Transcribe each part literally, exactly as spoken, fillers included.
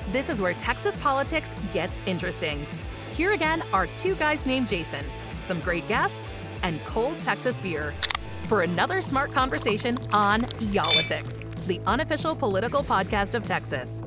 This is where Texas politics gets interesting. Here again are two guys named Jason, some great guests, and cold Texas beer for another smart conversation on Y'all-itics, the unofficial political podcast of Texas.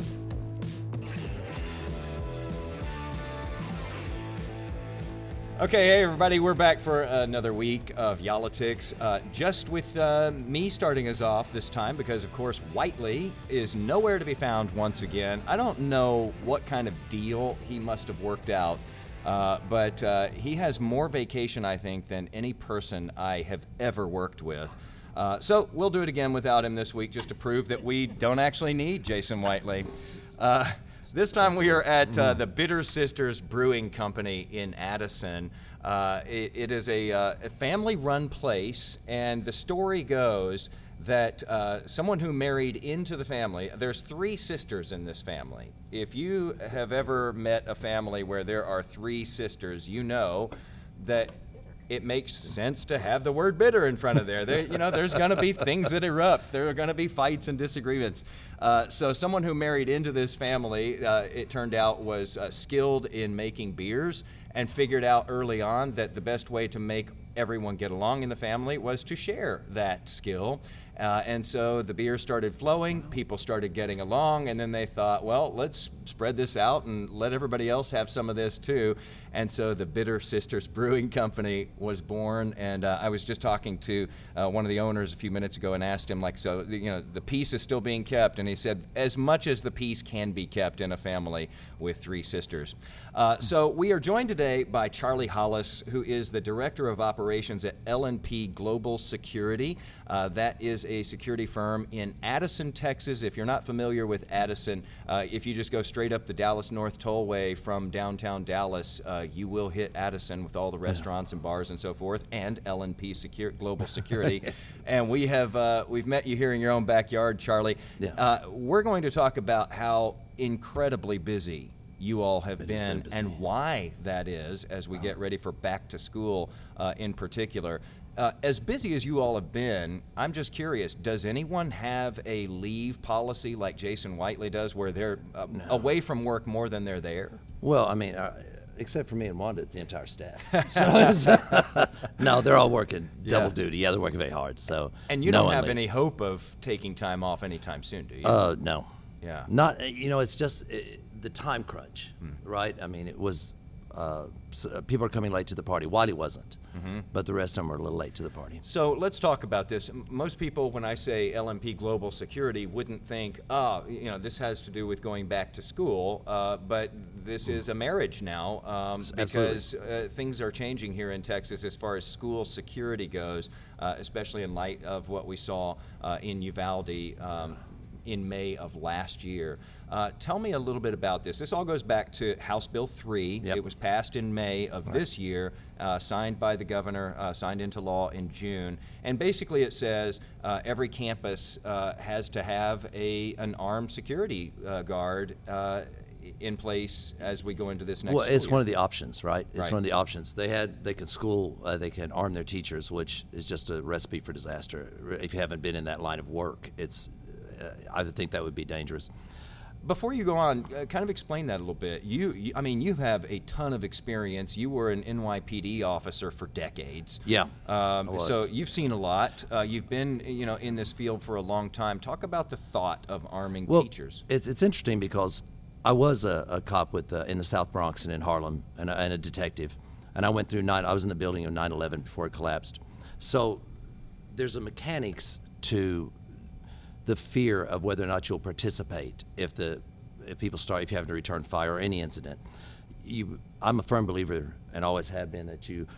Okay, hey everybody, we're back for another week of Y'all-itics. Uh, just with uh, me starting us off this time because, of course, Whiteley is nowhere to be found once again. I don't know what kind of deal he must have worked out, uh, but uh, he has more vacation, I think, than any person I have ever worked with. Uh, so we'll do it again without him this week just to prove that we don't actually need Jason Whiteley. Uh, This time we are at uh, the Bitter Sisters Brewing Company in Addison. Uh, it, it is a, uh, a family-run place, and the story goes that uh, someone who married into the family, there's three sisters in this family. If you have ever met a family where there are three sisters, you know that it makes sense to have the word bitter in front of there. There, you know, there's going to be things that erupt. There are going to be fights and disagreements. Uh, so someone who married into this family, uh, it turned out, was uh, skilled in making beers and figured out early on that the best way to make everyone get along in the family was to share that skill. Uh, and so the beer started flowing, people started getting along, and then they thought, well, let's spread this out and let everybody else have some of this too. And so the Bitter Sisters Brewing Company was born, and uh, I was just talking to uh, one of the owners a few minutes ago and asked him, like, so, you know, the peace is still being kept, and he said, as much as the peace can be kept in a family with three sisters. Uh, so we are joined today by Charlie Hollis, who is the Director of Operations at L and P Global Security. Uh, that is a security firm in Addison, Texas. If you're not familiar with Addison, uh, if you just go straight up the Dallas North Tollway from downtown Dallas, uh, you will hit Addison with all the restaurants and bars and so forth, and L and P Secure, Global Security. And we have uh, we've met you here in your own backyard, Charlie. Yeah. Uh, we're going to talk about how incredibly busy you all have been, been and why that is as we get ready for back to school uh, in particular. Uh, as busy as you all have been, I'm just curious, does anyone have a leave policy like Jason Whiteley does where they're uh, No. away from work more than they're there? Well, I mean, uh, except for me and Wanda, it's the entire staff. So it's, no, they're all working Yeah. double duty. Yeah, they're working very hard. So And you no don't one have leaves. any hope of taking time off anytime soon, do you? Uh, no. Yeah. Not, you know, it's just uh, the time crunch, Hmm. right? I mean, it was, uh, so, uh, people are coming late to the party. Wiley wasn't, Mm-hmm. but the rest of them were a little late to the party. So let's talk about this. M- Most people, when I say L and P Global Security, wouldn't think, oh, you know, this has to do with going back to school, uh, but this is a marriage now um, because uh, things are changing here in Texas as far as school security goes, uh, especially in light of what we saw uh, in Uvalde um, in May of last year. Uh, tell me a little bit about this. This all goes back to House Bill three. Yep. It was passed in May of Right. this year, uh, signed by the governor, uh, signed into law in June. And basically it says uh, every campus uh, has to have a an armed security uh, guard uh, in place as we go into this next Well, school it's year. one of the options, right? It's Right. one of the options. They had, they can school, uh, they can arm their teachers, which is just a recipe for disaster. If you haven't been in that line of work, it's, uh, I would think that would be dangerous. Before you go on, uh, kind of explain that a little bit. You, you, I mean, you have a ton of experience. You were an N Y P D officer for decades. Yeah, Um, I was. so you've seen a lot. Uh, you've been, you know, in this field for a long time. Talk about the thought of arming Well, teachers. It's it's interesting because I was a, a cop with uh, in the South Bronx and in Harlem, and a, and a detective, and I went through nine. I was in the building of nine eleven before it collapsed. So there's a mechanics to the fear of whether or not you'll participate if the if people start if you have to return fire or any incident. You, I'm a firm believer and always have been that you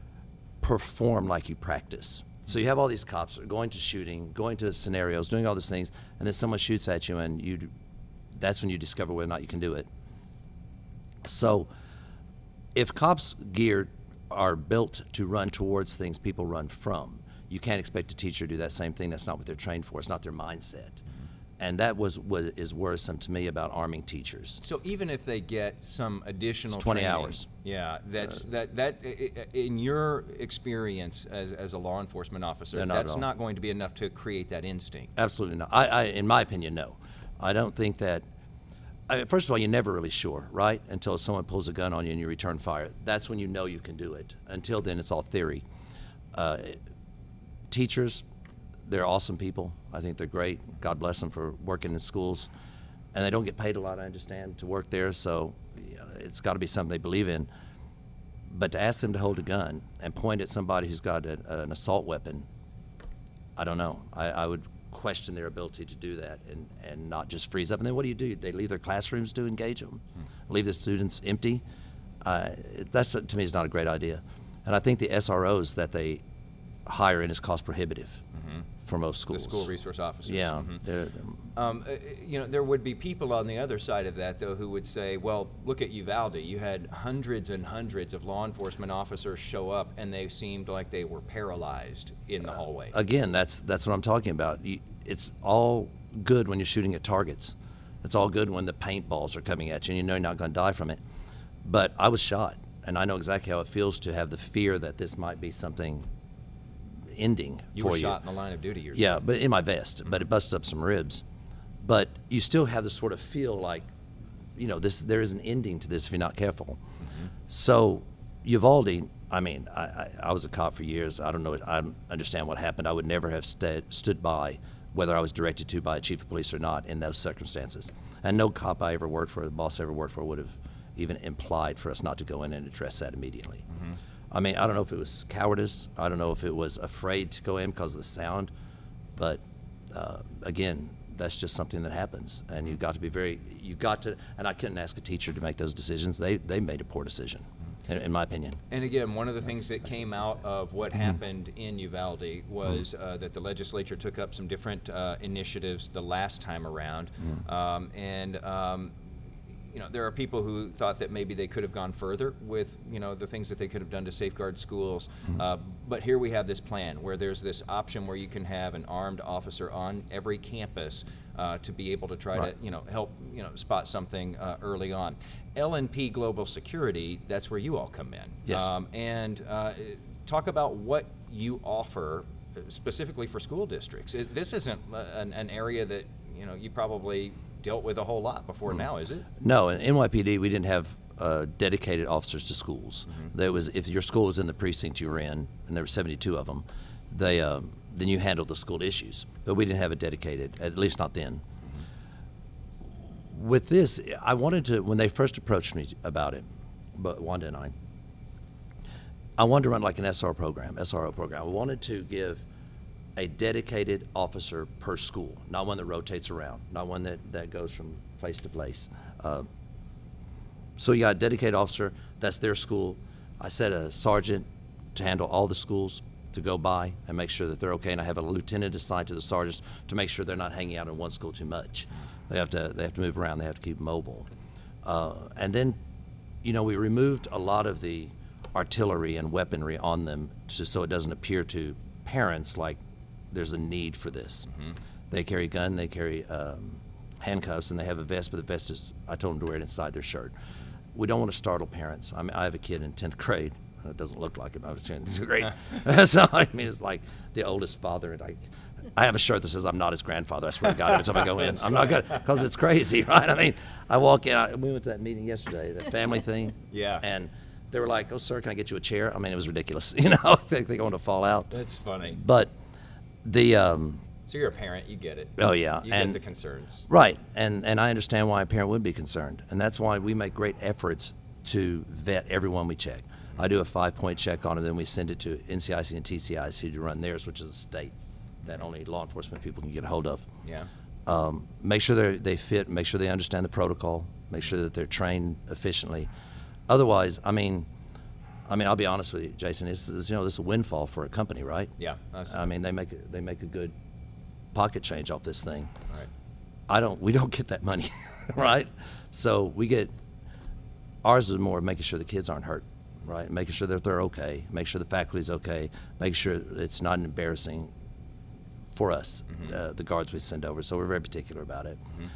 perform like you practice. So you have all these cops going to shooting, going to scenarios, doing all these things, and then someone shoots at you, and you that's when you discover whether or not you can do it. So if cops' gear are built to run towards things people run from, you can't expect a teacher to do that same thing. That's not what they're trained for. It's not their mindset. And that was what is worrisome to me about arming teachers. So even if they get some additional It's twenty training, hours. yeah, that's that that i- i- in your experience as as a law enforcement officer, No, not at that's all. not going to be enough to create that instinct. Absolutely not. I, I, in my opinion, no. I don't think that I mean, first of all, you're never really sure, right? Until someone pulls a gun on you and you return fire. That's when you know you can do it. Until then, it's all theory. Uh, teachers, they're awesome people. I think they're great. God bless them for working in schools. And they don't get paid a lot, I understand, to work there, so you know, it's got to be something they believe in. But to ask them to hold a gun and point at somebody who's got a, an assault weapon, I don't know. I, I would question their ability to do that and, and not just freeze up. And then what do you do? They leave their classrooms to engage them, hmm. leave the students empty. Uh, that's, to me, is not a great idea. And I think the S R Os that they hire in is cost prohibitive mm-hmm. for most schools. The school resource officers. Yeah. Mm-hmm. They're, they're, um, uh, you know, there would be people on the other side of that, though, who would say, well, look at Uvalde. You had hundreds and hundreds of law enforcement officers show up, and they seemed like they were paralyzed in the hallway. Uh, again, that's that's what I'm talking about. You, it's all good when you're shooting at targets. It's all good when the paintballs are coming at you, and you know you're not going to die from it. But I was shot, and I know exactly how it feels to have the fear that this might be something ending you for were you. shot in the line of duty. Yourself. Yeah, but in my vest, mm-hmm. but it busted up some ribs. But you still have this sort of feel like, you know, this there is an ending to this if you're not careful. Mm-hmm. So Uvalde, I mean, I, I, I was a cop for years. I don't know. I don't understand what happened. I would never have st- stood by, whether I was directed to by a chief of police or not, in those circumstances. And no cop I ever worked for, the boss I ever worked for, would have even implied for us not to go in and address that immediately. Mm-hmm. I mean, I don't know if it was cowardice. I don't know if it was afraid to go in because of the sound. But, uh, again, that's just something that happens. And you've got to be very, you've got to, and I couldn't ask a teacher to make those decisions. They they made a poor decision, in, in my opinion. And again, one of the things that came out of what mm-hmm. happened in Uvalde was mm-hmm. uh, that the legislature took up some different uh, initiatives the last time around. Mm-hmm. Um, and, um, you know, there are people who thought that maybe they could have gone further with, you know, the things that they could have done to safeguard schools. Mm-hmm. Uh, but here we have this plan where there's this option where you can have an armed officer on every campus uh, to be able to try right. to, you know, help, you know, spot something uh, early on. L N P Global Security, that's where you all come in. Yes. Um, and uh, talk about what you offer specifically for school districts. It, this isn't an, an area that, you know, you probably dealt with a whole lot before mm. now, is it? No, in N Y P D we didn't have uh, dedicated officers to schools. Mm-hmm. There was, if your school was in the precinct you were in, and there were seventy-two of them, they um, then you handled the school issues. But we didn't have it dedicated, at least not then. Mm-hmm. With this, I wanted to, when they first approached me about it, but Wanda and I, I wanted to run like an S R O program, S R O program. I wanted to give a dedicated officer per school, not one that rotates around, not one that, that goes from place to place. Uh, so you got a dedicated officer, that's their school. I set a sergeant to handle all the schools, to go by and make sure that they're okay, and I have a lieutenant assigned to the sergeants to make sure they're not hanging out in one school too much. They have to, they have to move around, they have to keep mobile. Uh, and then, you know, we removed a lot of the artillery and weaponry on them just so it doesn't appear to parents like there's a need for this. Mm-hmm. They carry a gun, they carry um, handcuffs, and they have a vest, but the vest is, I told them to wear it inside their shirt. We don't want to startle parents. I mean, I have a kid in tenth grade. It doesn't look like it, but I was in tenth grade. So, I mean, it's like the oldest father. And I, I have a shirt that says I'm not his grandfather. I swear to God, every time I go in, I'm not going to, because it's crazy, right? I mean, I walk in, I, we went to that meeting yesterday, that family thing. Yeah. And they were like, oh, sir, can I get you a chair? I mean, it was ridiculous. You know, I think they're going to fall out. That's funny. But the um, so you're a parent, you get it. Oh yeah, you and get the concerns, right? And and I understand why a parent would be concerned, and that's why we make great efforts to vet everyone we check. I do a five-point check on it, then we send it to N C I C and T C I C to run theirs, which is a state that only law enforcement people can get a hold of. Yeah. Um, make sure they they fit. Make sure they understand the protocol. Make sure that they're trained efficiently. Otherwise, I mean. I mean, I'll be honest with you, Jason. This is, you know, this is a windfall for a company, right? Yeah. I mean, they make a, they make a good pocket change off this thing. Right. I don't. We don't get that money, right? So we get ours is more making sure the kids aren't hurt, right? Making sure that they're okay. Make sure the faculty's okay. Make sure it's not embarrassing for us, mm-hmm. uh, the guards we send over. So we're very particular about it. Mm-hmm.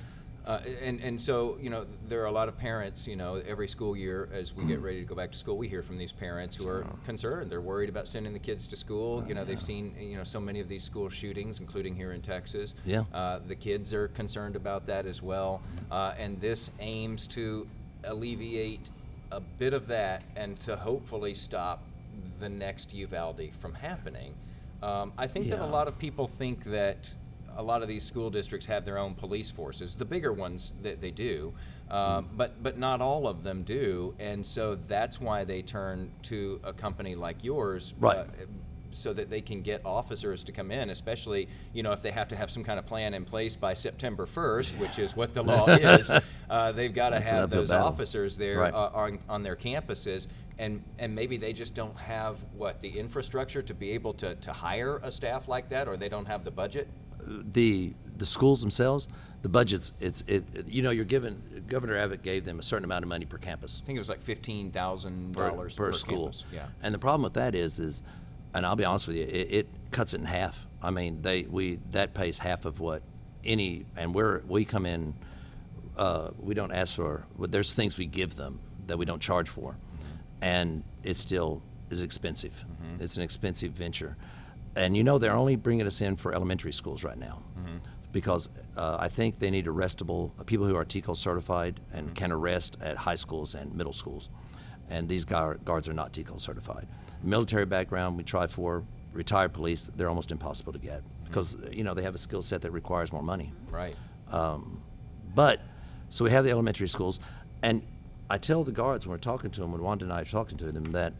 Uh, and, and so, you know, there are a lot of parents, you know, every school year as we get ready to go back to school, we hear from these parents who are concerned. They're worried about sending the kids to school. You know, they've seen, you know, so many of these school shootings, including here in Texas. Yeah. Uh, the kids are concerned about that as well. Uh, and this aims to alleviate a bit of that and to hopefully stop the next Uvalde from happening. Um, I think that a Yeah. lot of people think that a lot of these school districts have their own police forces. The bigger ones that they do, uh, mm. but but not all of them do, and so that's why they turn to a company like yours, right? Uh, so that they can get officers to come in, especially, you know, if they have to have some kind of plan in place by September first, which is what the law is. Uh, they've got to have those battle. officers there right. uh, on, on their campuses, and and maybe they just don't have what the infrastructure to be able to to hire a staff like that, or they don't have the budget. The the schools themselves, the budgets, it's it, it you know you're given, Governor Abbott gave them a certain amount of money per campus. I think it was like fifteen thousand dollars per, per, per school. Campus. Yeah. And the problem with that is is, and I'll be honest with you, it, it cuts it in half. I mean, they we that pays half of what any, and we're we come in, uh, we don't ask for. There's things we give them that we don't charge for, mm-hmm. and it still is expensive. Mm-hmm. It's an expensive venture. And you know they're only bringing us in for elementary schools right now, mm-hmm. because uh, I think they need arrestable uh, people who are T C O certified and mm-hmm. can arrest at high schools and middle schools, and these guard, guards are not T C O certified. Military background we try for, retired police, they're almost impossible to get because mm-hmm. you know they have a skill set that requires more money. Right. Um, but so we have the elementary schools, and I tell the guards when we're talking to them, when Wanda and I are talking to them, that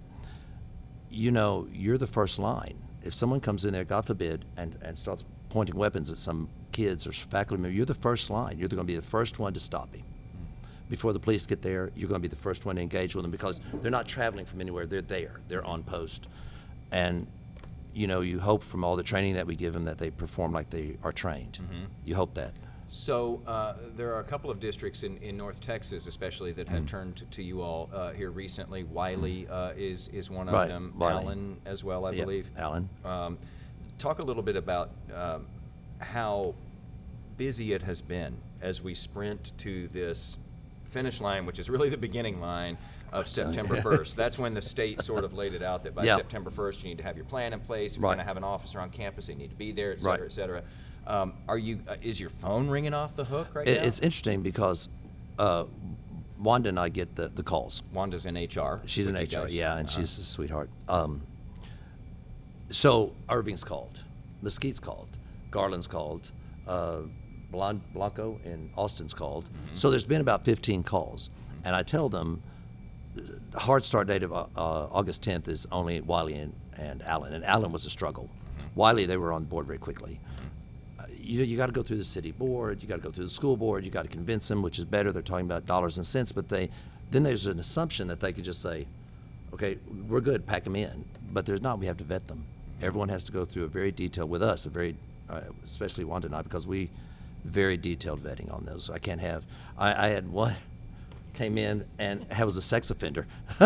you know you're the first line. If someone comes in there, God forbid, and, and starts pointing weapons at some kids or faculty member, you're the first line. You're going to be the first one to stop him. Mm. Before the police get there, you're going to be the first one to engage with them because they're not traveling from anywhere. They're there. They're on post. And, you know, you hope from all the training that we give them that they perform like they are trained. Mm-hmm. You hope that. So uh, there are a couple of districts in, in North Texas, especially, that have mm. turned to, to you all uh, here recently. Wiley uh, is is one of right. them. Wiley. Allen as well, I yep. believe. Allen. Um, talk a little bit about um, how busy it has been as we sprint to this finish line, which is really the beginning line of September first. That's when the state sort of laid it out that by yep. September first you need to have your plan in place. If right. you're going to have an officer on campus, they need to be there, et cetera, right. et cetera. Um, are you? Uh, is your phone ringing off the hook right it, now? It's interesting because uh, Wanda and I get the, the calls. Wanda's in H R. She's in H R, guys. yeah, and uh-huh. she's a sweetheart. Um, so Irving's called, Mesquite's called, Garland's called, uh, Blan- Blanco in Austin's called. Mm-hmm. So there's been about fifteen calls, mm-hmm. and I tell them the hard start date of uh, August tenth is only Wiley and, and Allen, and Allen was a struggle. Mm-hmm. Wiley, they were on board very quickly. You, you got to go through the city board, you got to go through the school board, you got to convince them, which is better. They're talking about dollars and cents, but they then there's an assumption that they could just say, okay, we're good, pack them in. But there's not. We have to vet them. Everyone has to go through a very detailed, with us, a very, uh, especially Wanda and I, because we very detailed vetting on those. I can't have, I, I had one came in and was a sex offender.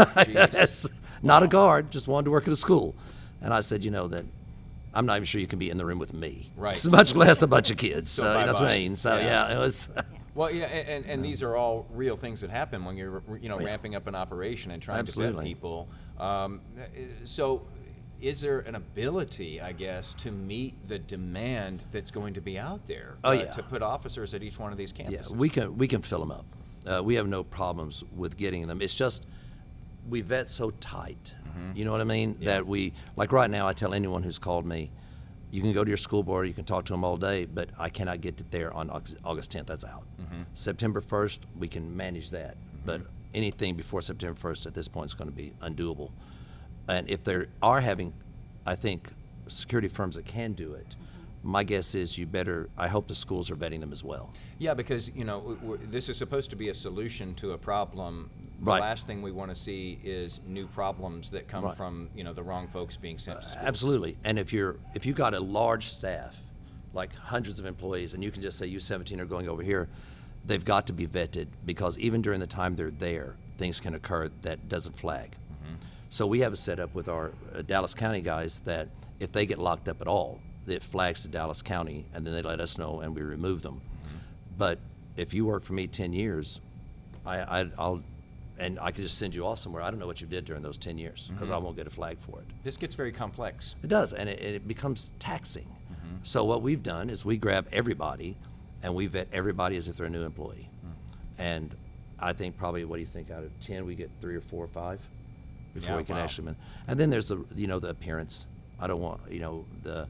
That's not a guard, just wanted to work at a school. And I said, you know, that I'm not even sure you can be in the room with me. Right. It's much less a bunch of kids. So, so you know what I bye. mean? So yeah, yeah it was. Well, yeah, and, and these are all real things that happen when you're, you know, yeah. ramping up an operation and trying Absolutely. to vet people. Um, so, is there an ability, I guess, to meet the demand that's going to be out there? Oh uh, yeah. To put officers at each one of these campuses. Yeah, we can we can fill them up. Uh, we have no problems with getting them. It's just we vet so tight. Mm-hmm. You know what I mean? Yeah. That we like right now. I tell anyone who's called me, you can go to your school board, you can talk to them all day, but I cannot get it there on August tenth. That's out. Mm-hmm. September first, we can manage that. Mm-hmm. But anything before September first at this point is going to be undoable. And if there are having, I think, security firms that can do it, mm-hmm. my guess is you better, I hope the schools are vetting them as well. Yeah, because, you know, we're, this is supposed to be a solution to a problem. The right. last thing we want to see is new problems that come right. from, you know, the wrong folks being sent to schools. Uh, absolutely. And if you're if you got a large staff, like hundreds of employees, and you can just say you seventeen are going over here, they've got to be vetted because even during the time they're there, things can occur that doesn't flag. Mm-hmm. So we have a setup with our uh, Dallas County guys that if they get locked up at all, it flags to Dallas County, and then they let us know, and we remove them. Mm-hmm. But if you work for me ten years, I, I I'll and I could just send you off somewhere. I don't know what you did during those ten years because mm-hmm. I won't get a flag for it. This gets very complex. It does, and it, it becomes taxing. Mm-hmm. So what we've done is we grab everybody, and we vet everybody as if they're a new employee. Mm-hmm. And I think probably, what do you think, out of ten, we get three or four or five before yeah, we can wow. actually. And then there's the you know the appearance. I don't want you know the.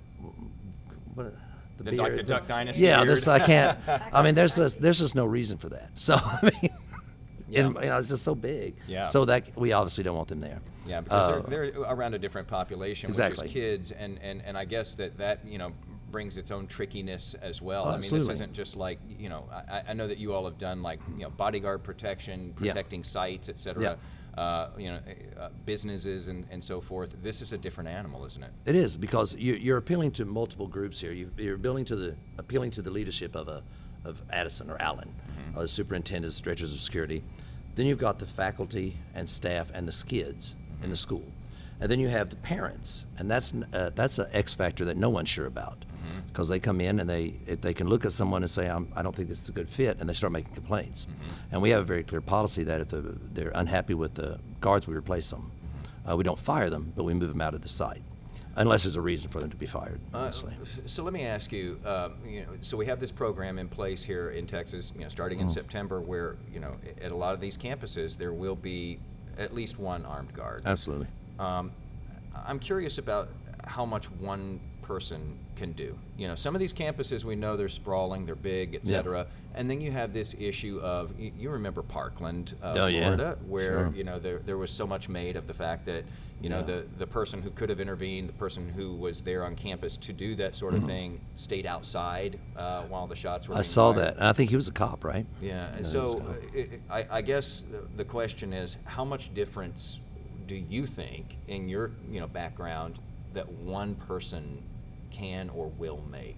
What, The, the, duck, beard, the Duck Dynasty. Yeah, beard. this I can't. I mean, there's just there's just no reason for that. So I mean, yeah. and, you know, it's just so big. Yeah. So that we obviously don't want them there. Yeah, because uh, they're, they're around a different population, exactly. which is kids, and, and, and I guess that that you know brings its own trickiness as well. Oh, I mean, absolutely. this isn't just like you know. I, I know that you all have done like you know bodyguard protection, protecting yeah. sites, et cetera. Yeah. Uh, you know, uh, businesses and, and so forth. This is a different animal, isn't it? It is, because you, you're appealing to multiple groups here. You, you're appealing to the appealing to the leadership of a of Addison or Allen, mm-hmm. uh, superintendents, directors of security. Then you've got the faculty and staff and the skids mm-hmm. in the school, and then you have the parents, and that's uh, that's an X factor that no one's sure about, because mm-hmm. they come in and they if they can look at someone and say, I'm, I don't think this is a good fit, and they start making complaints. Mm-hmm. And we have a very clear policy that if the, they're unhappy with the guards, we replace them. Mm-hmm. Uh, we don't fire them, but we move them out of the site, unless there's a reason for them to be fired. Honestly. Uh, so let me ask you, uh, you know, so we have this program in place here in Texas, you know, starting in mm-hmm. September, where you know, at a lot of these campuses, there will be at least one armed guard. Absolutely. Um, I'm curious about how much one person can do. You know, some of these campuses, we know they're sprawling, they're big, et cetera. Yep. And then you have this issue of, you, you remember Parkland, uh, oh, Florida, yeah. where, sure. you know, there, there was so much made of the fact that, you know, yeah. the, the person who could have intervened, the person who was there on campus to do that sort of mm-hmm. thing, stayed outside uh, while the shots were I being saw fired. that, and I think he was a cop, right? Yeah, no, so uh, it, I, I guess the question is, how much difference do you think, in your, you know, background, that one person can or will make?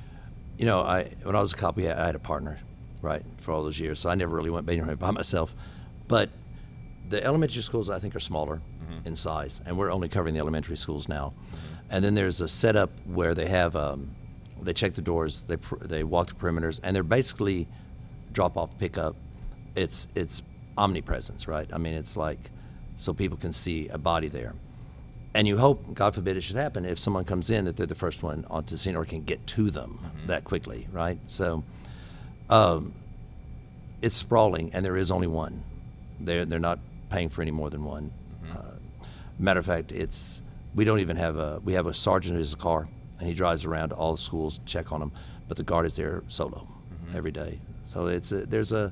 You know, I when I was a cop, we had, I had a partner, right, for all those years. So I never really went anywhere by myself. But the elementary schools, I think, are smaller mm-hmm. in size, and we're only covering the elementary schools now. Mm-hmm. And then there's a setup where they have um, they check the doors, they pr- they walk the perimeters, and they're basically drop off, pick up. It's it's omnipresence, right? I mean, it's like so people can see a body there. And you hope, God forbid it should happen, if someone comes in, that they're the first one onto the scene or can get to them mm-hmm. that quickly, right? So um, it's sprawling, and there is only one. They're, they're not paying for any more than one. Mm-hmm. Uh, matter of fact, it's we don't even have a, we have a sergeant who has a car, and he drives around to all the schools to check on them, but the guard is there solo mm-hmm. every day. So it's a, there's a,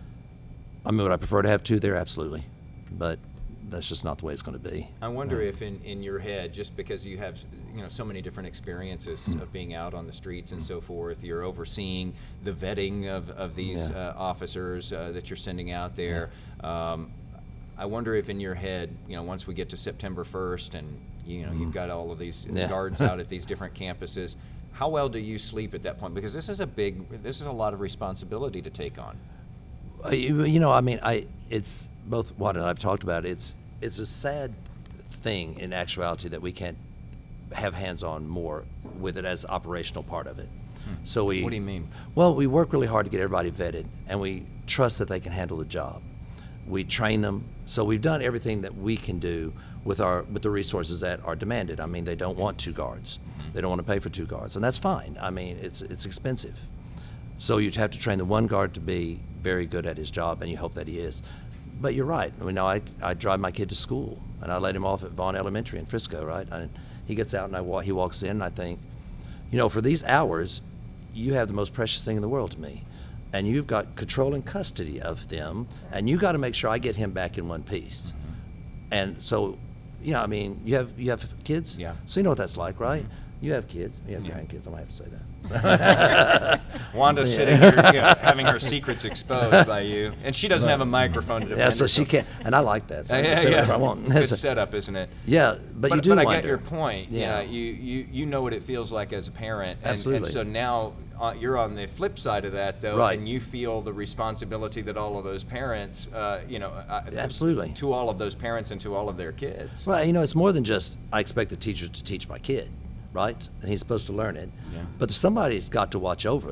I mean, would I prefer to have two there? Absolutely. But that's just not the way it's going to be. I wonder um, if in, in your head, just because you have you know so many different experiences mm. of being out on the streets and mm. so forth, you're overseeing the vetting of, of these yeah. uh, officers uh, that you're sending out there. Yeah. Um, I wonder if in your head, you know, once we get to September first and you know mm. you've got all of these yeah. guards out at these different campuses, how well do you sleep at that point? Because this is a big, this is a lot of responsibility to take on. Uh, you, you know, I mean, I it's both what I've talked about. It's it's a sad thing in actuality that we can't have hands-on more with it as operational part of it. Hmm. So we. What do you mean? Well, we work really hard to get everybody vetted, and we trust that they can handle the job. We train them. So we've done everything that we can do with our with the resources that are demanded. I mean, they don't want two guards. Mm-hmm. They don't want to pay for two guards, and that's fine. I mean, it's it's expensive. So you have to train the one guard to be very good at his job, and you hope that he is. But you're right. I mean, now I, I drive my kid to school, and I let him off at Vaughn Elementary in Frisco, right? And he gets out, and I walk, he walks in, and I think, you know, for these hours, you have the most precious thing in the world to me. And you've got control and custody of them, and you got to make sure I get him back in one piece. Mm-hmm. And so, yeah, I mean, you have you have kids? Yeah. So you know what that's like, right? Mm-hmm. You have kids. You have yeah. grandkids. I might have to say that. Wanda's sitting here, you know, having her secrets exposed by you, and she doesn't have a microphone to defend Yeah, so herself. she can't, and I like that. So I yeah, can say yeah. whatever I want. Good setup, isn't it? Yeah, but, but you do But I wonder. get your point. Yeah, yeah you, you you know what it feels like as a parent. And, Absolutely. And so now uh, you're on the flip side of that, though, right. and you feel the responsibility that all of those parents, uh, you know, uh, Absolutely. to all of those parents and to all of their kids. Well, you know, it's more than just I expect the teachers to teach my kid. Right? And he's supposed to learn it. Yeah. But somebody's got to watch over him.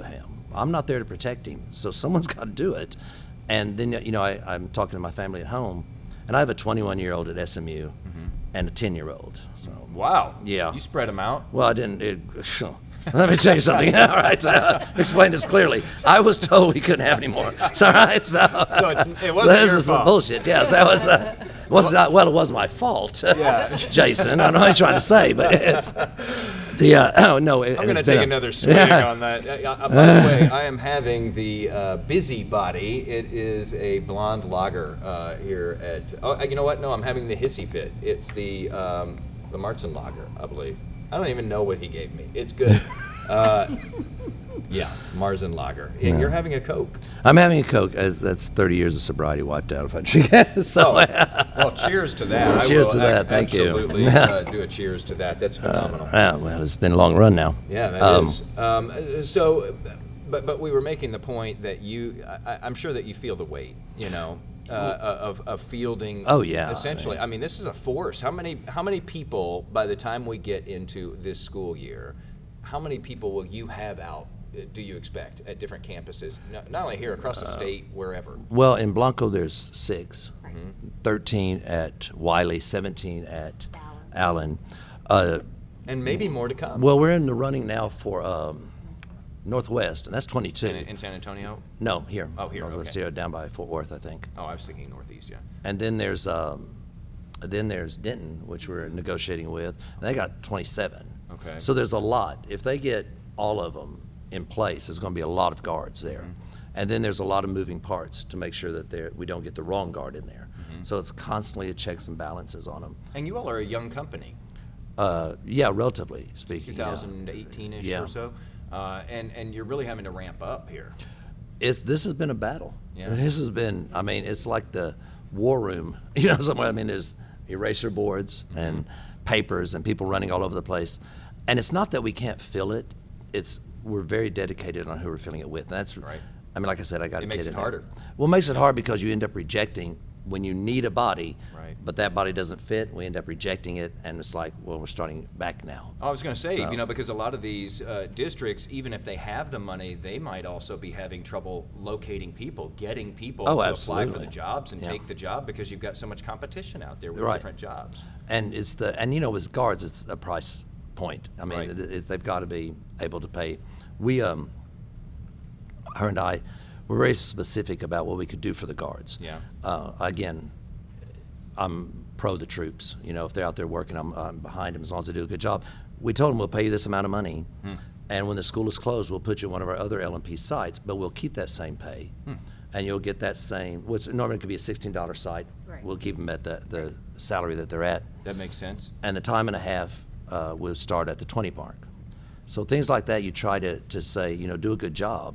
I'm not there to protect him, so someone's got to do it. And then, you know, I, I'm talking to my family at home, and I have a twenty-one-year-old at S M U mm-hmm. and a ten-year-old. So wow. Yeah. You spread them out. Well, I didn't. It, let me tell you something. All right, uh, explain this clearly. I was told we couldn't have any more. So, all right, so, so it's, it wasn't so this your is fault. some bullshit. Yes, that was. Uh, was not well. It was my fault. Yeah. Jason. I don't know what you're trying to say, but it's the. Uh, oh no, it, I'm going to it's been take a- another swing Yeah. on that. Uh, uh, by the way, I am having the uh, Busybody. It is a blonde lager uh, here at. Oh, you know what? No, I'm having the Hissy Fit. It's the um, the Marzen lager, I believe. I don't even know what he gave me. It's good. Uh, yeah, Marzen lager. Yeah. You're having a Coke. I'm having a Coke. As that's thirty years of sobriety wiped out if I drink it. So, Oh, well, cheers to that. Cheers I will to that. ac- Thank you. absolutely uh, do a cheers to that. That's phenomenal. yeah, well, it's been a long run now. Yeah, that Um, is. Um, so, but but we were making the point that you, I, I'm sure that you feel the weight, you know, uh, of of fielding. Oh, yeah. Essentially, I mean, this is a force. How many how many people by the time we get into this school year, how many people will you have out? uh, Do you expect at different campuses, not, not only here across the state, wherever? Well, in Blanco, there's six, Mm-hmm. thirteen at Wiley, seventeen at Allen. Uh, And maybe more to come. well, we're in the running now for um, Northwest, and that's twenty-two. in, in San Antonio. no, here. Oh, here, Northwest okay. here, down by Fort Worth, I think. Oh, I was thinking Northeast. Yeah. And then there's um, then there's Denton, which we're negotiating with. And they got twenty-seven. Okay. So there's a lot. If they get all of them in place, there's going to be a lot of guards there. Mm-hmm. And then there's a lot of moving parts to make sure that they're, we don't get the wrong guard in there. Mm-hmm. So it's constantly a checks and balances on them. And you all are a young company. Uh, yeah, relatively speaking. yeah. twenty eighteen-ish Yeah. or so, uh, and and you're really having to ramp up here. It's, this has been a battle. Yeah. This has been, I mean, it's like the war room, you know, somewhere. I mean, there's eraser boards Mm-hmm. and papers and people running all over the place. And it's not that we can't fill it. It's, we're very dedicated on who we're filling it with. And that's, Right. I mean, like I said, I got It a makes kid it in there. harder. Well, it makes it hard because you end up rejecting when you need a body, Right. but that body doesn't fit. We end up rejecting it, and it's like, well, we're starting back now. I was going to say, So- you know, because a lot of these uh, districts, even if they have the money, they might also be having trouble locating people, getting people Oh, to apply for absolutely. the jobs and Yeah. take the job because you've got so much competition out there with Right. different jobs. And it's the and you know with guards it's a price point. I mean Right. it, it, they've got to be able to pay. We um, her and I were very specific about what we could do for the guards. Yeah. Uh, again, I'm pro the troops. You know, if they're out there working, I'm, I'm behind them as long as they do a good job. We told them we'll pay you this amount of money, Hmm. and when the school is closed, we'll put you in one of our other L M P sites, but we'll keep that same pay, Hmm. and you'll get that same. What's normally it could be a sixteen dollar site. Right. We'll keep them at the the salary that they're at, That makes sense. and the time and a half uh, will start at the twenty mark. So things like that, you try to to say, you know, do a good job,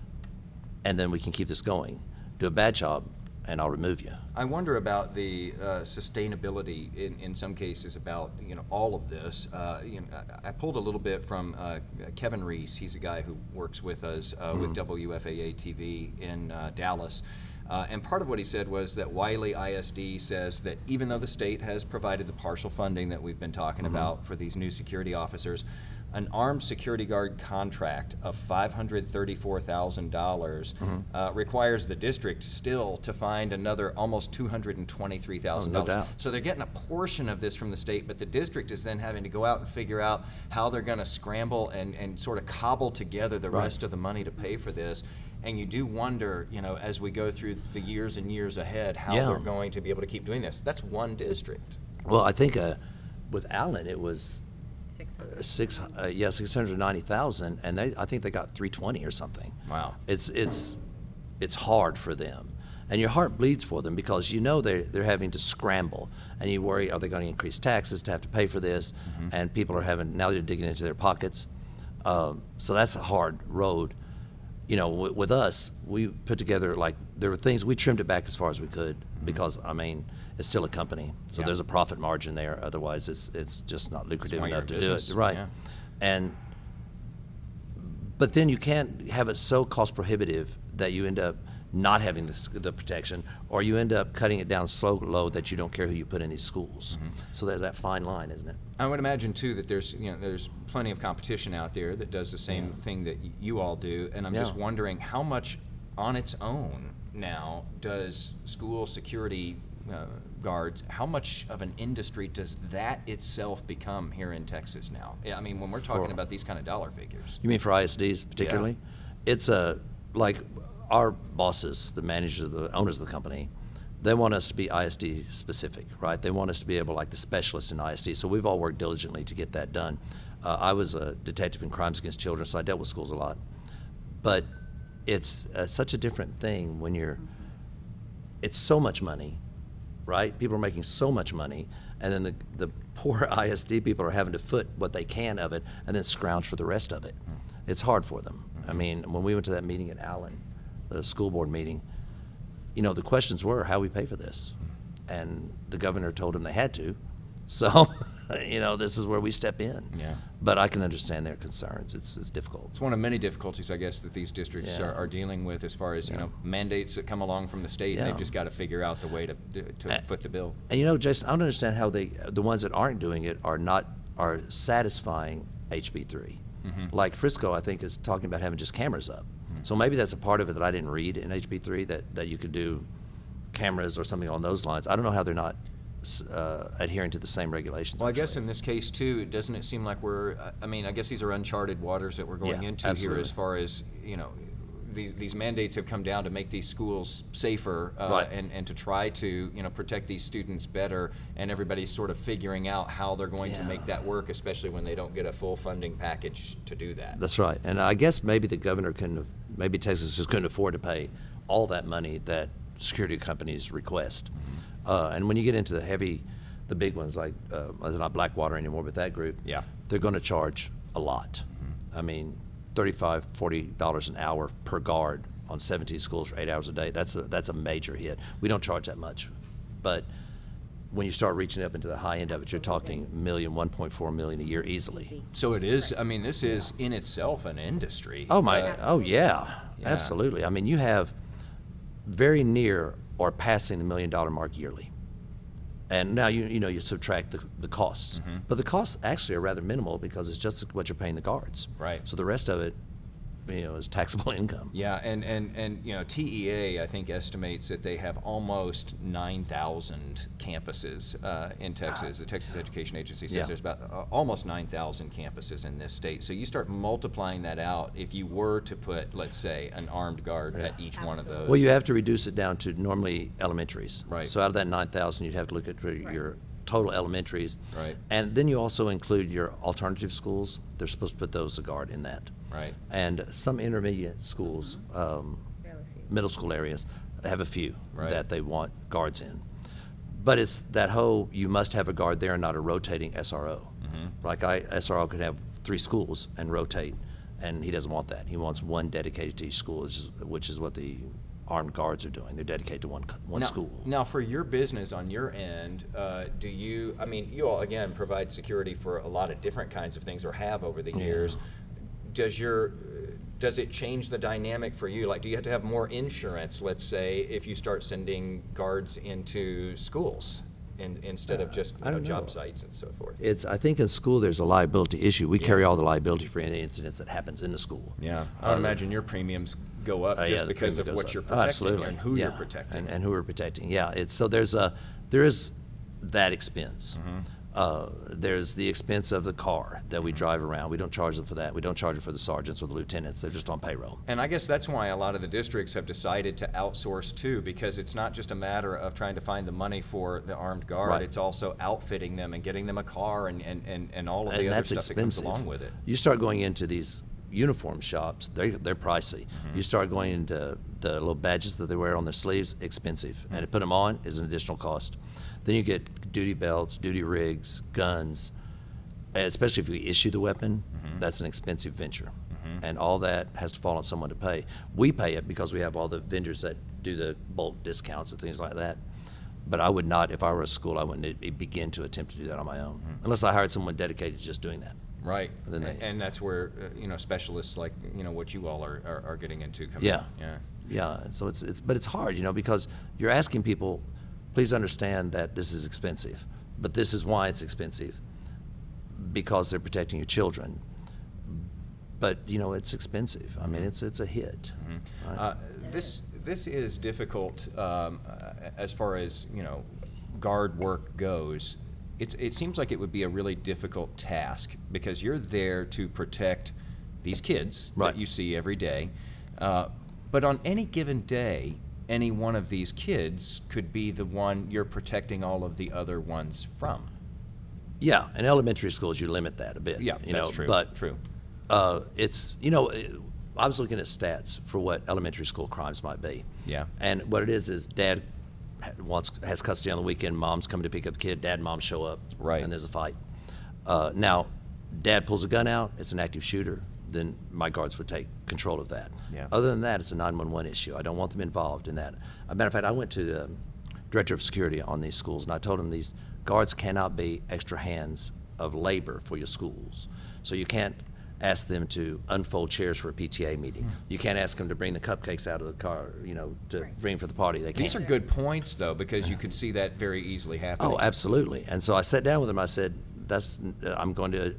and then we can keep this going. Do a bad job, and I'll remove you. I wonder about the uh, sustainability in, in some cases about you know all of this. Uh, you know, I, I pulled a little bit from uh, Kevin Reese. He's a guy who works with us uh, with W F A A T V in uh, Dallas. Uh, and part of what he said was that Wiley I S D says that even though the state has provided the partial funding that we've been talking about for these new security officers, an armed security guard contract of five hundred thirty-four thousand dollars uh, requires the district still to find another almost two hundred twenty-three thousand dollars. Oh, no doubt. So they're getting a portion of this from the state, but the district is then having to go out and figure out how they're going to scramble and, and sort of cobble together the Right. rest of the money to pay for this. And you do wonder, you know, as we go through the years and years ahead, how Yeah. they're going to be able to keep doing this. That's one district. Well, I think uh, with Allen it was Six hundred. six, uh, yeah, six hundred ninety thousand, and they, I think they got three twenty or something. Wow. It's it's it's hard for them, and your heart bleeds for them because you know they're they're having to scramble, and you worry, are they going to increase taxes to have to pay for this? And people are having now they're digging into their pockets, um, so that's a hard road. You know, w- with us, we put together like there were things we trimmed it back as far as we could because I mean it's still a company, so Yeah. there's a profit margin there. Otherwise, it's it's just not lucrative why you're enough in to do business, it, right? yeah. And but then you can't have it so cost prohibitive that you end up not having the, the protection, or you end up cutting it down so low that you don't care who you put in these schools. Mm-hmm. So there's that fine line, isn't it? I would imagine too that there's you know there's plenty of competition out there that does the same yeah. thing that y- you all do, and I'm yeah. just wondering how much on its own now does school security uh, guards, how much of an industry does that itself become here in Texas now? I mean, when we're talking for, about these kind of dollar figures. You mean for I S Ds particularly? Yeah. It's a like. Our bosses, the managers, the owners of the company, they want us to be I S D specific, right? They want us to be able, like the specialists in I S D. So we've all worked diligently to get that done. Uh, I was a detective in crimes against children, so I dealt with schools a lot. But it's uh, such a different thing when you're, it's so much money, right? People are making so much money, and then the, the poor I S D people are having to foot what they can of it and then scrounge for the rest of it. It's hard for them. I mean, when we went to that meeting in Allen, the school board meeting, you know, the questions were how we pay for this. And the governor told them they had to. So, you know, this is where we step in. Yeah. But I can understand their concerns. It's it's difficult. It's one of many difficulties, I guess, that these districts yeah. are, are dealing with as far as, yeah. you know, mandates that come along from the state. Yeah. They've just got to figure out the way to to and, foot the bill. And, you know, Jason, I don't understand how they, the ones that aren't doing it are not, are satisfying H B three. Mm-hmm. Like Frisco, I think, is talking about having just cameras up. So maybe that's a part of it that I didn't read in H B three, that, that you could do cameras or something on those lines. I don't know how they're not uh, adhering to the same regulations. Well, actually. I guess in this case, too, doesn't it seem like we're, I mean, I guess these are uncharted waters that we're going yeah, into absolutely. here as far as, you know, these these mandates have come down to make these schools safer uh, right. and, and to try to, you know, protect these students better, and everybody's sort of figuring out how they're going yeah. to make that work, especially when they don't get a full funding package to do that. That's right. And I guess maybe the governor couldn't, maybe Texas just couldn't afford to pay all that money that security companies request. Mm-hmm. Uh, and when you get into the heavy, the big ones like, uh, it's not Blackwater anymore, but that group, yeah. they're going to charge a lot. Mm-hmm. I mean, thirty-five dollars, forty dollars an hour per guard on seventeen schools for eight hours a day. That's a, that's a major hit. We don't charge that much. But when you start reaching up into the high end of it, you're talking million, one point four million a year easily. So it is, I mean, this is in itself an industry. Oh, my, uh, oh yeah, yeah, absolutely. I mean, you have very near or passing the million dollar mark yearly. And now you you know you subtract the, the costs, mm-hmm. but the costs actually are rather minimal because it's just what you're paying the guards. Right. So the rest of it, you know, is taxable income. Yeah, and, and, and you know, T E A I think estimates that they have almost nine thousand campuses uh, in Texas. The Texas Education Agency says yeah. there's about uh, almost nine thousand campuses in this state. So you start multiplying that out. If you were to put, let's say, an armed guard yeah. at each Absolutely. One of those. Well, you have to reduce it down to normally elementaries. Right. So out of that nine thousand, you'd have to look at your, right. your total elementaries. Right. And then you also include your alternative schools. They're supposed to put those a guard in that. Right. And some intermediate schools, um, middle school areas, have a few right. that they want guards in. But it's that whole, you must have a guard there, not a rotating S R O. Mm-hmm. Like I, S R O could have three schools and rotate, and he doesn't want that. He wants one dedicated to each school, which is, which is what the armed guards are doing. They're dedicated to one one now, school. Now, for your business on your end, uh, do you, I mean, you all, again, provide security for a lot of different kinds of things, or have over the years. Yeah. Does your, does it change the dynamic for you? Like, do you have to have more insurance, let's say, if you start sending guards into schools in, instead of just you know, job sites and so forth? It's, I think in school there's a liability issue. We yeah. carry all the liability for any incidents that happens in the school. Yeah, I would uh, imagine your premiums go up uh, just yeah, because of what up. you're protecting Absolutely. and who yeah. you're protecting. And, and who we're protecting, yeah. It's, so there's a, there is that expense. Mm-hmm. Uh, there's the expense of the car that we mm-hmm. drive around. We don't charge them for that. We don't charge them for the sergeants or the lieutenants. They're just on payroll. And I guess that's why a lot of the districts have decided to outsource too, because it's not just a matter of trying to find the money for the armed guard. Right. It's also outfitting them and getting them a car and, and, and, and all of the and other that's stuff expensive. that comes along with it. You start going into these uniform shops, they're, they're pricey. Mm-hmm. You start going into the little badges that they wear on their sleeves, expensive. Mm-hmm. And to put them on is an additional cost. Then you get duty belts, duty rigs, guns, and especially if you issue the weapon, mm-hmm. that's an expensive venture. Mm-hmm. And all that has to fall on someone to pay. We pay it because we have all the vendors that do the bulk discounts and things like that. But I would not, if I were a school, I wouldn't begin to attempt to do that on my own, mm-hmm. unless I hired someone dedicated to just doing that. Right, and, and, and that's where uh, you know specialists like you know what you all are, are, are getting into. Coming Yeah, in. yeah. Yeah, so it's it's but it's hard, you know, because you're asking people, please understand that this is expensive, but this is why it's expensive, because they're protecting your children. But you know, it's expensive. I mean, it's it's a hit. Mm-hmm. Right? Uh, this this is difficult um, as far as you know, guard work goes. It's it seems like it would be a really difficult task because you're there to protect these kids Right. that you see every day. Uh, but on any given day, any one of these kids could be the one you're protecting all of the other ones from. Yeah, in elementary schools you limit that a bit. Yeah, you that's know, true. But true. Uh, it's you know, I was looking at stats for what elementary school crimes might be. Yeah. And what it is is dad wants has custody on the weekend. Mom's coming to pick up the kid. Dad and mom show up. Right. And there's a fight. Uh, now, dad pulls a gun out. It's an active shooter. Then my guards would take control of that. Yeah. Other than that, it's a nine one one issue. I don't want them involved in that. As a matter of fact, I went to the director of security on these schools, and I told him these guards cannot be extra hands of labor for your schools. So you can't ask them to unfold chairs for a P T A meeting. You can't ask them to bring the cupcakes out of the car, you know, to bring for the party. They can't. These are good points, though, because you could see that very easily happening. Oh, absolutely. And so I sat down with them. I said, "That's I'm going to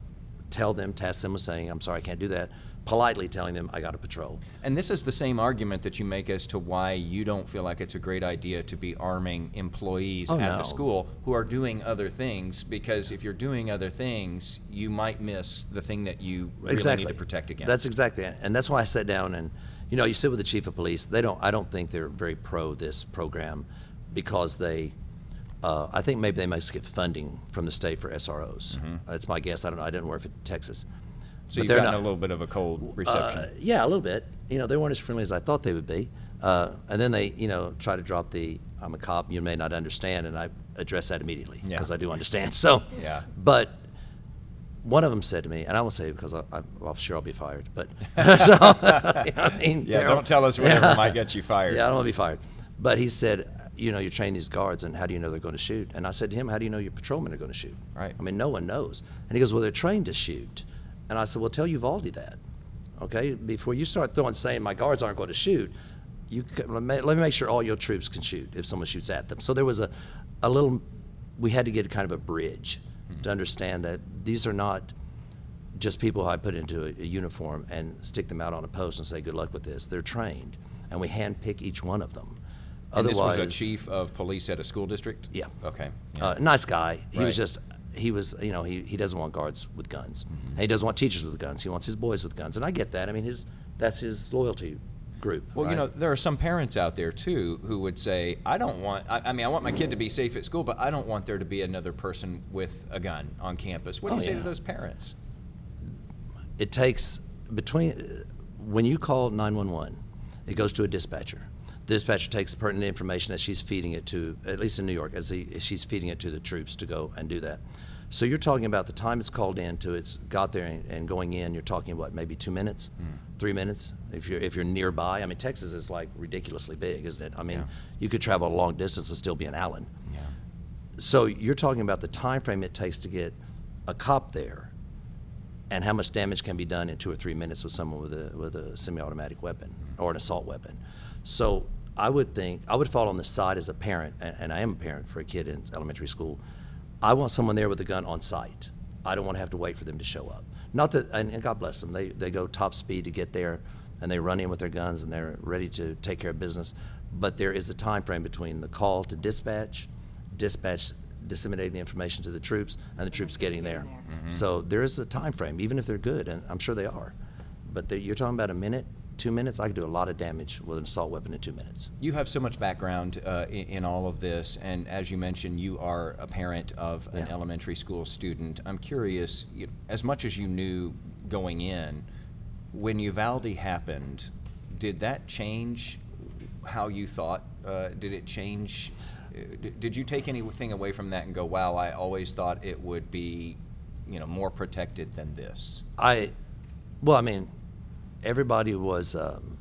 tell them, task them with saying, I'm sorry, I can't do that." Politely telling them I got a patrol. And this is the same argument that you make as to why you don't feel like it's a great idea to be arming employees Oh, at no. the school who are doing other things, because if you're doing other things, you might miss the thing that you really Exactly. need to protect against. That's exactly it. And that's why I sat down and, you know, you sit with the chief of police. They don't. I don't think they're very pro this program because they. Uh, I think maybe they must get funding from the state for S R Os. Mm-hmm. That's my guess. I don't know. I didn't work in Texas. so But you've they're gotten not- a little bit of a cold reception. Uh, yeah, a little bit. You know, they weren't as friendly as I thought they would be. Uh, and then they, you know, try to drop the "I'm a cop, you may not understand," and I address that immediately Yeah. because I do understand. So, Yeah. But one of them said to me, and I won't say it because I, I, I'm sure I'll be fired. But so, I mean, yeah, they're- don't tell us whatever yeah. might get you fired. Yeah, I don't want to be fired. But he said, you know, you train these guards, and how do you know they're going to shoot? And I said to him, how do you know your patrolmen are going to shoot? Right. I mean, no one knows. And he goes, well, they're trained to shoot. And I said, well, tell Uvalde that, okay? Before you start throwing, saying my guards aren't going to shoot, you c- let me let me make sure all your troops can shoot if someone shoots at them. So there was a, a little, we had to get kind of a bridge to understand that these are not just people I put into a, a uniform and stick them out on a post and say, good luck with this. They're trained, and we handpick each one of them. And this was a Otherwise- chief of police at a school district? Yeah. Okay. Yeah. Uh, nice guy. He Right. was just, he was, you know, he, he doesn't want guards with guns. Mm-hmm. And he doesn't want teachers with guns. He wants his boys with guns. And I get that. I mean, his that's his loyalty group. Well, you right? know, there are some parents out there too who would say, "I don't want. I, I mean, I want my kid to be safe at school, but I don't want there to be another person with a gun on campus." What do Oh, you say yeah. to those parents? It takes between when you call nine one one, it goes to a dispatcher. The dispatcher takes pertinent information as she's feeding it to, at least in New York, as, he, as she's feeding it to the troops to go and do that. So you're talking about the time it's called in to it's got there and, and going in. You're talking what, maybe two minutes, three minutes, if you're if you're nearby. I mean, Texas is like ridiculously big, isn't it? I mean, Yeah. you could travel a long distance and still be in Allen. Yeah. So you're talking about the time frame it takes to get a cop there, and how much damage can be done in two or three minutes with someone with a with a semi-automatic weapon or an assault weapon. So I would think I would fall on the side as a parent, and, and I am a parent for a kid in elementary school. I want someone there with a gun on site. I don't want to have to wait for them to show up. Not that, and, and God bless them, they they go top speed to get there, and they run in with their guns and they're ready to take care of business. But there is a time frame between the call to dispatch, dispatch disseminating the information to the troops, and the troops getting there. So there is a time frame, even if they're good, and I'm sure they are. But they- you're talking about a minute, two minutes. I could do a lot of damage with an assault weapon in two minutes. You have so much background uh, in, in all of this, and as you mentioned, you are a parent of an Yeah. elementary school student. I'm curious, you, as much as you knew going in, when Uvalde happened, did that change how you thought? Uh, did it change? uh, d- Did you take anything away from that and go, "Wow, I always thought it would be, you know, more protected than this"? I, well, I mean, everybody was, um,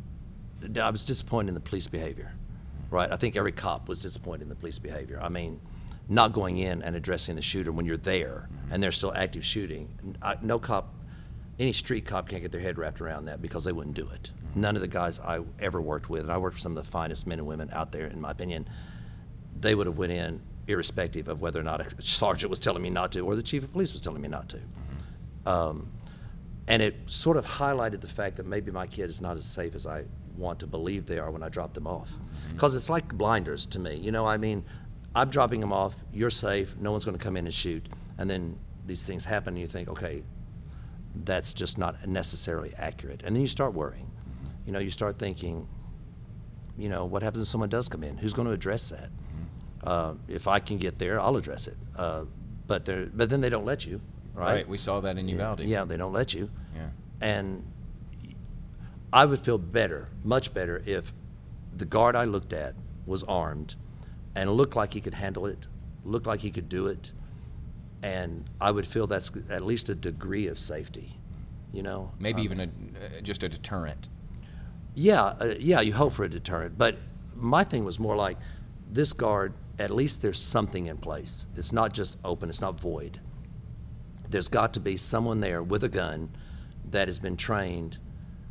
I was disappointed in the police behavior, right? I think every cop was disappointed in the police behavior. I mean, not going in and addressing the shooter when you're there and they're still active shooting. I, no cop any street cop can't get their head wrapped around that because they wouldn't do it. None of the guys I ever worked with, and I worked with some of the finest men and women out there, in my opinion, they would have went in irrespective of whether or not a sergeant was telling me not to or the chief of police was telling me not to. Mm-hmm. Um, and it sort of highlighted the fact that maybe my kid is not as safe as I want to believe they are when I drop them off. Because mm-hmm. it's like blinders to me. You know, I mean, I'm dropping them off, you're safe, no one's going to come in and shoot. And then these things happen and you think, okay, that's just not necessarily accurate. And then you start worrying. You know, you start thinking, you know, what happens if someone does come in? Who's going to address that? Mm-hmm. Uh, if I can get there, I'll address it. Uh, but they're, but then they don't let you, right? Right, we saw that in Uvalde. Yeah, they don't let you. Yeah. And I would feel better, much better, if the guard I looked at was armed and looked like he could handle it, looked like he could do it, and I would feel that's at least a degree of safety, you know? Maybe um, even a, uh, just a deterrent. Yeah, uh, yeah, you hope for a deterrent. But my thing was more like, this guard, at least there's something in place. It's not just open, it's not void. There's got to be someone there with a gun that has been trained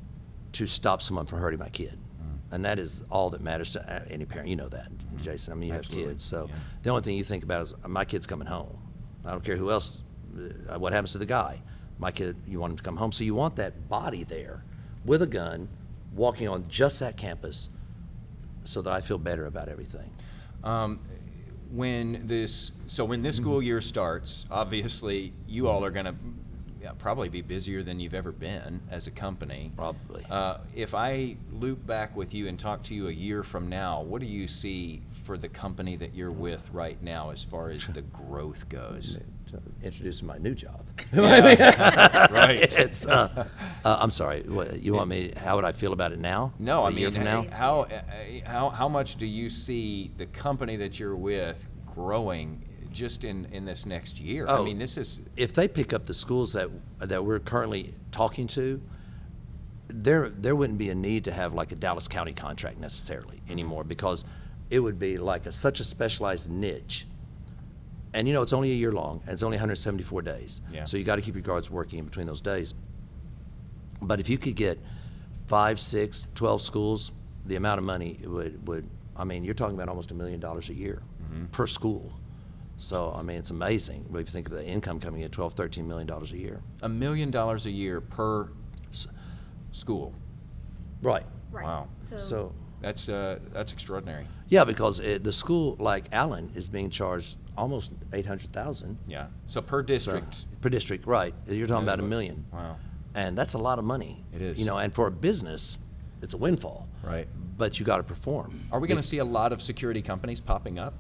to stop someone from hurting my kid. Mm. And that is all that matters to any parent. You know that, mm-hmm. Jason. I mean, you Absolutely. have kids. So yeah. the only thing you think about is, my kid's coming home. I don't care who else, uh, what happens to the guy. My kid, you want him to come home. So you want that body there with a gun, walking on just that campus, so that I feel better about everything. Um, when this, so when this school year starts, obviously you all are going to yeah, probably be busier than you've ever been as a company. Probably. Uh, if I loop back with you and talk to you a year from now, what do you see for the company that you're with right now as far as the growth goes? Introducing my new job. Yeah. Right. It's. Uh, uh, I'm sorry. What, you want me? How would I feel about it now? No, I a mean, year from now? how uh, how how much do you see the company that you're with growing just in, in this next year? Oh, I mean, this is if they pick up the schools that that we're currently talking to, there there wouldn't be a need to have like a Dallas County contract necessarily anymore, because it would be like a, such a specialized niche. And you know, it's only a year long, and it's only one hundred seventy-four days. Yeah. So you got to keep your guards working in between those days. But if you could get five, six, twelve schools, the amount of money it would, would I mean, you're talking about almost a million dollars a year mm-hmm. per school. So, I mean, it's amazing if you think of the income coming in, twelve, thirteen million dollars a year. A million dollars a year per s- school. Right. Right. Wow. So, So, That's uh, that's extraordinary. yeah, because it, the school like Allen is being charged almost eight hundred thousand dollars. Yeah. So per district. So, per district, right. You're talking about a million. Wow. And that's a lot of money. It is. You know, and for a business, it's a windfall. Right. But you got to perform. Are we going to see a lot of security companies popping up?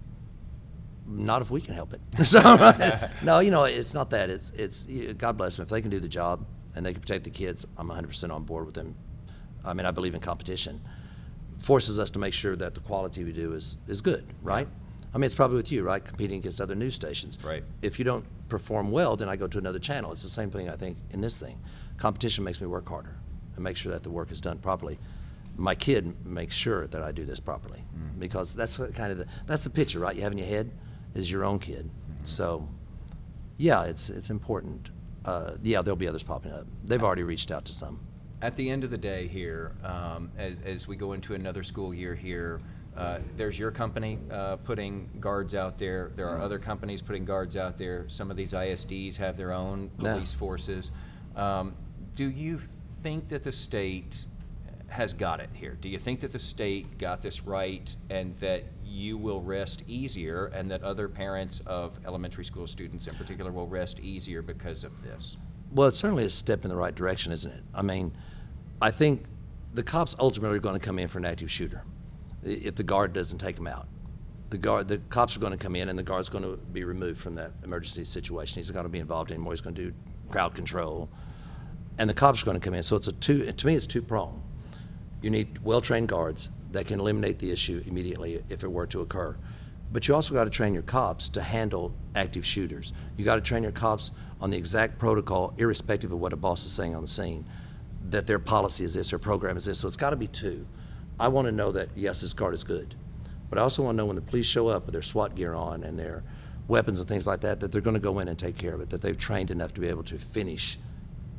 Not if we can help it. So, no, you know, it's not that. It's it's God bless them. If they can do the job and they can protect the kids, I'm one hundred percent on board with them. I mean, I believe in competition. Forces us to make sure that the quality we do is is good, right? I mean, it's probably with you, right? Competing against other news stations. Right. If you don't perform well, then I go to another channel. It's the same thing, I think, in this thing. Competition makes me work harder and make sure that the work is done properly. My kid makes sure that I do this properly mm. because that's what kind of the that's the picture, right? You have in your head is your own kid. Mm-hmm. So, yeah, it's it's important. Uh, yeah, there'll be others popping up. They've already reached out to some. At the end of the day here, um, as, as we go into another school year here, uh, there's your company uh, putting guards out there. There are other companies putting guards out there. Some of these I S Ds have their own police yeah. forces. Um, do you think that the state has got it here? Do you think that the state got this right and that you will rest easier and that other parents of elementary school students in particular will rest easier because of this? Well, it's certainly a step in the right direction, isn't it? I mean, I think the cops ultimately are going to come in for an active shooter if the guard doesn't take them out. The guard, the cops are going to come in and the guard's going to be removed from that emergency situation. He's not going to be involved anymore. He's going to do crowd control. And the cops are going to come in. So it's a two, to me, it's two-pronged. You need well-trained guards that can eliminate the issue immediately if it were to occur. But you also got to train your cops to handle active shooters. You got to train your cops on the exact protocol, irrespective of what a boss is saying on the scene, that their policy is this, their program is this. So it's got to be two. I want to know that, yes, this guard is good. But I also want to know when the police show up with their SWAT gear on and their weapons and things like that, that they're going to go in and take care of it, that they've trained enough to be able to finish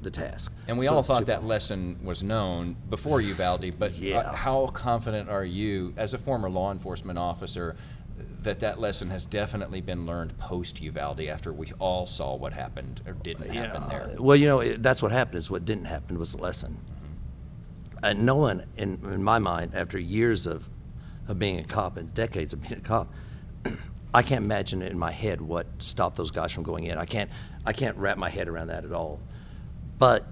the task. And we So all it's thought two- that lesson was known before Uvalde, but Yeah. uh, how confident are you, as a former law enforcement officer, that that lesson has definitely been learned post-Uvalde after we all saw what happened or didn't happen there? Well, you know, it, that's what happened. Is what didn't happen was the lesson. And no one, in, in my mind, after years of, of being a cop and decades of being a cop, I can't imagine in my head what stopped those guys from going in. I can't, I can't wrap my head around that at all. But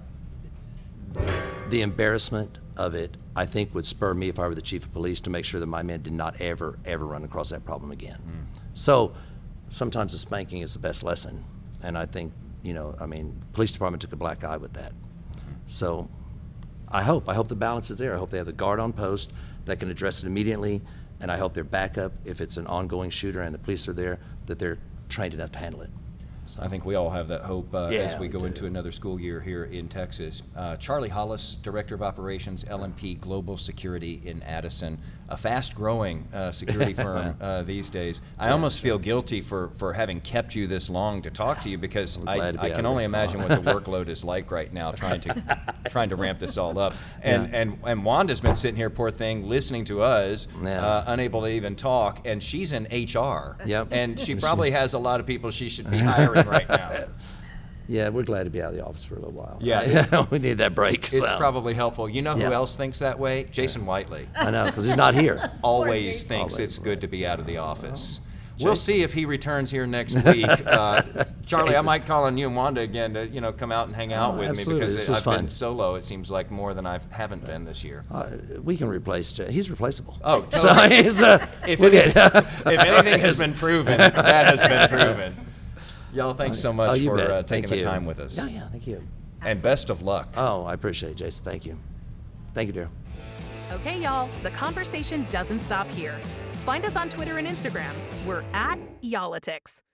the embarrassment of it, I think, would spur me, if I were the chief of police, to make sure that my men did not ever, ever run across that problem again. Mm. So sometimes the spanking is the best lesson. And I think, you know, I mean, police department took a black eye with that. So I hope, I hope the balance is there. I hope they have the guard on post that can address it immediately. And I hope their backup, if it's an ongoing shooter and the police are there, that they're trained enough to handle it. I think we all have that hope uh, Yeah, as we we go do. into another school year here in Texas. Uh, Charlie Hollis, Director of Operations, L M P Global Security in Addison, a fast-growing uh, security firm uh, these days. I Yeah, almost feel guilty for, for having kept you this long to talk to you, because I'm I, glad to be I out can of only it. imagine what the workload is like right now, trying to trying to ramp this all up. And Yeah. and and Wanda's been sitting here, poor thing, listening to us, Yeah. uh, unable to even talk, and she's in H R. Yep. And she probably has a lot of people she should be hiring right now. Yeah, we're glad to be out of the office for a little while. Yeah. we need that break. It's so. probably helpful. You know who Yeah. else thinks that way? Jason Whiteley. I know, because he's not here. Always Jason. thinks Always it's good to right, be out of the office. Jason. We'll see if he returns here next week. Uh, Charlie, I Jason. might call on you and Wanda again to, you know, come out and hang out Oh, with absolutely. me, because This it, was I've fun. been solo, it seems like, more than I haven't been this year. Uh, we can replace. Jay. He's replaceable. Oh, so totally. he's, uh, If, we're any- good. if anything has been proven, that has been proven. Y'all, thanks so much Oh, you for bet. uh, Thank taking the you. time with us. Yeah, yeah, thank you. And best of luck. Oh, I appreciate it, Jason. Thank you. Thank you, dear. Okay, y'all, the conversation doesn't stop here. Find us on Twitter and Instagram. We're at Y'all-itics.